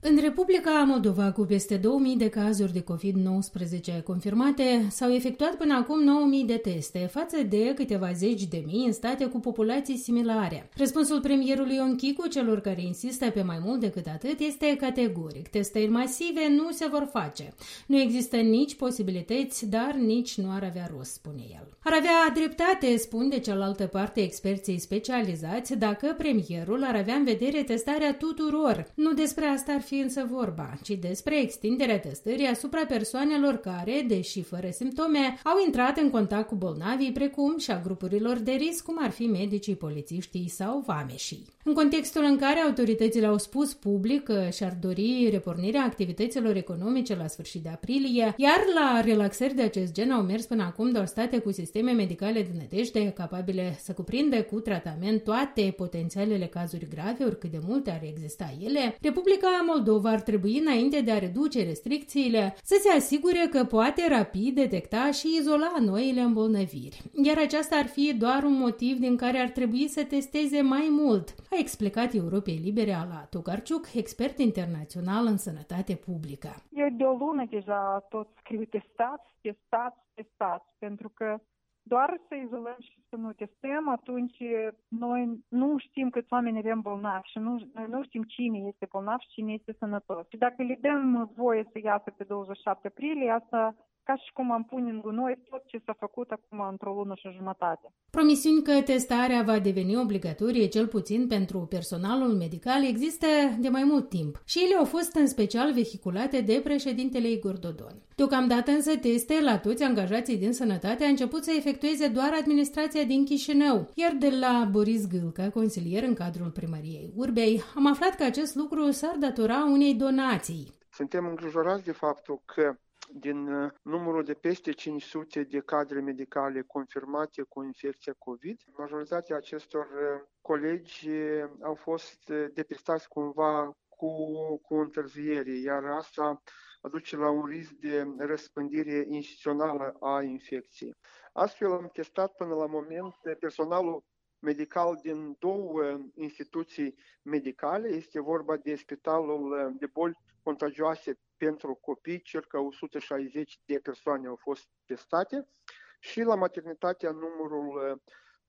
În Republica Moldova, cu peste 2000 de cazuri de COVID-19 confirmate, s-au efectuat până acum 9000 de teste, față de câteva zeci de mii în state cu populații similare. Răspunsul premierului Ion Chicu celor care insistă pe mai mult decât atât este categoric. Testări masive nu se vor face. Nu există nici posibilități, dar nici nu ar avea rost, spune el. Ar avea dreptate, spun de cealaltă parte experții specializați, dacă premierul ar avea în vedere testarea tuturor. Nu despre asta ar fi însă vorba, ci despre extinderea testării asupra persoanelor care, deși fără simptome, au intrat în contact cu bolnavii, precum și a grupurilor de risc, cum ar fi medicii, polițiștii sau vameșii. În contextul în care autoritățile au spus public că și-ar dori repornirea activităților economice la sfârșit de aprilie, iar la relaxări de acest gen au mers până acum doar state cu sisteme medicale de nădejde capabile să cuprindă cu tratament toate potențialele cazuri grave, oricât de multe ar exista ele, Republica Moldova ar trebui, înainte de a reduce restricțiile, să se asigure că poate rapid detecta și izola noile îmbolnăviri. Iar aceasta ar fi doar un motiv din care ar trebui să testeze mai mult, a explicat Europei Libere Ala Tokarczuk, expert internațional în sănătate publică. Eu de o lună deja tot scriu testați, pentru că doar să izolăm și să nu testăm, atunci noi nu știm câți oameni avem bolnavi și noi nu știm cine este bolnav și cine este sănătos. Și dacă le dăm voie să iasă pe 27 aprilie, asta ca și cum am pune în gunoi tot ce s-a făcut acum într-o lună și jumătate. Promisiuni că testarea va deveni obligatorie, cel puțin pentru personalul medical, există de mai mult timp și ele au fost în special vehiculate de președintele Igor Dodon. Deocamdată însă teste la toți angajații din sănătate a început să efectueze doar administrația din Chișinău, iar de la Boris Gâlcă, consilier în cadrul primăriei Urbei, am aflat că acest lucru s-ar datora unei donații. Suntem îngrijorați de faptul că din numărul de peste 500 de cadre medicale confirmate cu infecția COVID, majoritatea acestor colegi au fost depistați cumva cu întârziere, iar asta aduce la un risc de răspândire instituțională a infecției. Astfel am testat până la moment personalul medical din două instituții medicale. Este vorba de Spitalul de Boli Contagioase pentru copii, circa 160 de persoane au fost testate, și la maternitatea numărul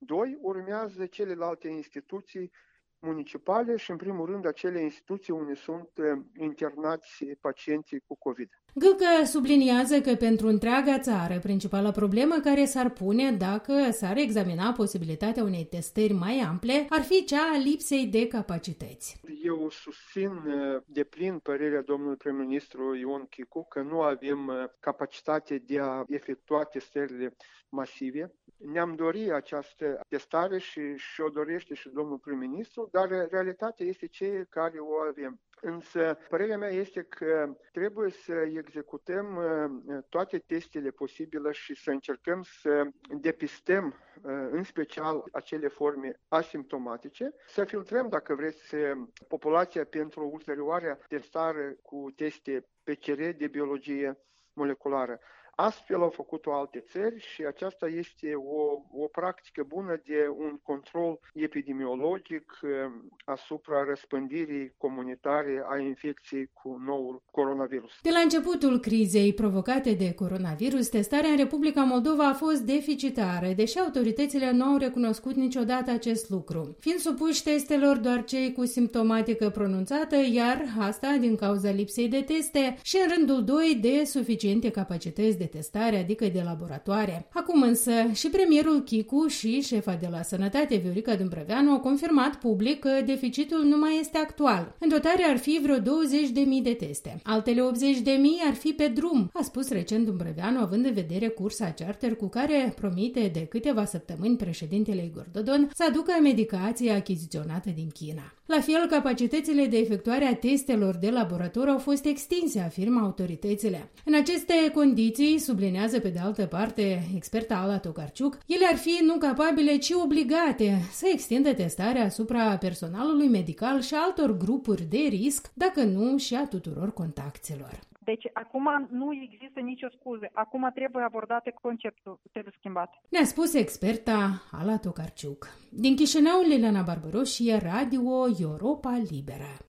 2 urmează celelalte instituții municipale și, în primul rând, acele instituții unde sunt internați pacienții cu COVID. Gâlcă subliniază că pentru întreaga țară, principala problemă care s-ar pune dacă s-ar examina posibilitatea unei testări mai ample ar fi cea a lipsei de capacități. Eu susțin deplin părerea domnului prim-ministru Ion Chicu că nu avem capacitate de a efectua testările masive. Ne-am dorit această testare și o dorește și domnul prim-ministru, dar realitatea este cea care o avem. Însă, părerea mea este că trebuie să executăm toate testele posibile și să încercăm să depistăm, în special, acele forme asimptomatice, să filtrăm, dacă vreți, populația pentru ulterioarea testare cu teste PCR de biologie moleculară. Astfel au făcut-o alte țări și aceasta este o practică bună de un control epidemiologic asupra răspândirii comunitare a infecției cu noul coronavirus. De la începutul crizei provocate de coronavirus, testarea în Republica Moldova a fost deficitară, deși autoritățile nu au recunoscut niciodată acest lucru, fiind supuși testelor doar cei cu simptomatică pronunțată, iar asta din cauza lipsei de teste și, în rândul 2, de suficiente capacități de testare, adică de laboratoare. Acum însă și premierul Chicu și șefa de la Sănătate, Viorica Dâmbrăveanu, au confirmat public că deficitul nu mai este actual. În dotare ar fi vreo 20.000 de teste. Altele 80.000 ar fi pe drum, a spus recent Dâmbrăveanu, având în vedere cursa charter cu care promite de câteva săptămâni președintele Igor Dodon să aducă medicația achiziționată din China. La fel, capacitățile de efectuare a testelor de laborator au fost extinse, afirmă autoritățile. În aceste condiții, sublinează pe de altă parte experta Ala Tokarczuk, ele ar fi nu capabile, ci obligate să extindă testarea asupra personalului medical și altor grupuri de risc, dacă nu și a tuturor contactelor. Deci acum nu există nicio scuză. Acum trebuie abordat conceptul, trebuie schimbat. Ne-a spus experta Ala Tokarczuk. Din Chișinău, Liliana Barbaroșie, Radio Europa Liberă.